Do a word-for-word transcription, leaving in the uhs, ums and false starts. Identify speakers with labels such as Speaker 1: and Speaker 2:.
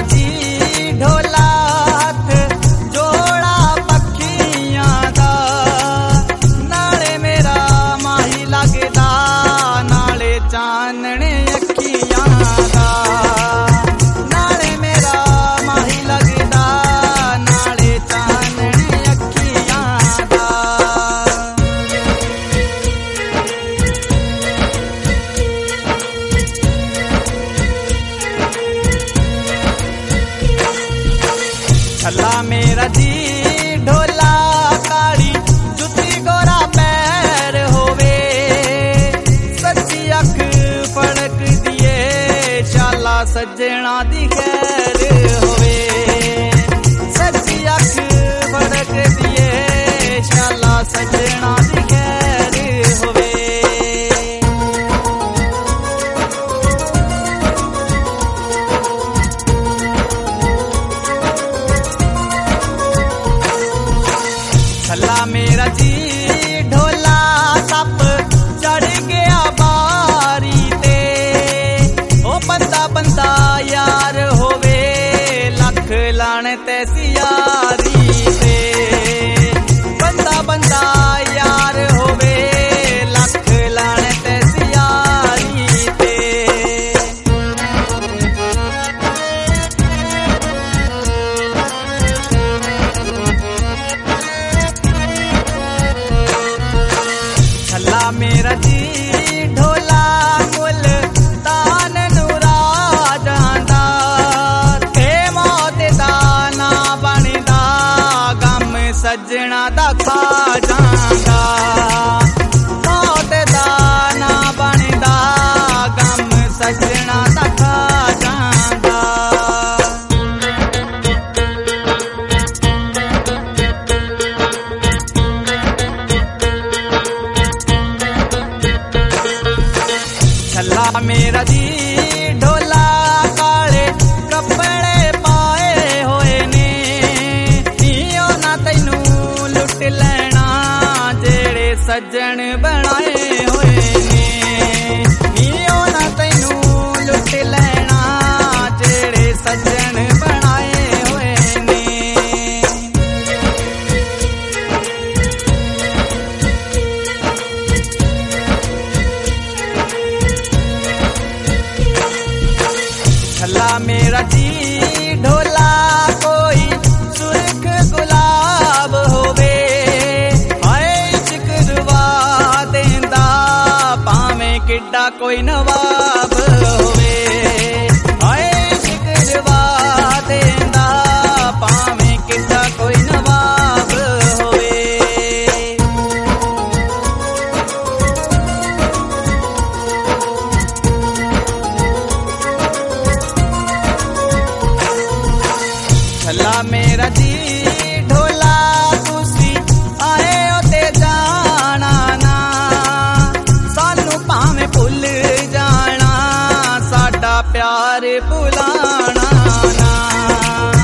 Speaker 1: जी ढोला हथ जोड़ा पखियां दा नाले मेरा माही लगदा नाले चानने अखियां दा नाले मेरा माही लगदा नाले चानने अखियां दा। छला मेरा जी ढोला काली जुती गोरा पैर होवे सच्ची अख फड़क दिए शाला सजना दी खैर होवे सच्ची अख फड़क दिए शाला सजना दी खैर होवे। छला मेरा जी ढोला सप चढ़ गया बारी ते ओ बंदा बंदा यार होवे लख लाने ते सियारी ते बंदा बंदा यार होवे लख लाने ते सियारी ते। छला मेरा जी ढोला मुल तान नूरा जांदा ते मौत दा ना बनदा गम सजना दा खा जांदा मौत दा ना बनदा गम सजना दा खा जांदा। छला मेरा जी ढोला काले कपड़े पाए होए ने नियो ना तैनू लुट लेना जेड़े सज्जन बनाए होए ने नियो ना तैनू लुट लेना जेड़े सज्जन बनाए होए ने। छला मेरा जी ढोला कोई सुर्ख गुलाब होवे हाय जिक्रवा देंदा भावें किड्डा कोई नवाब होवे हाय जिक्रवा देंदा भावें किड्डा कोई नवाब होवे। छला मेरा जी ढोला तुसी आए हो ते जाना ना सानू भावें भुल जाना साडा प्यार भुलाना ना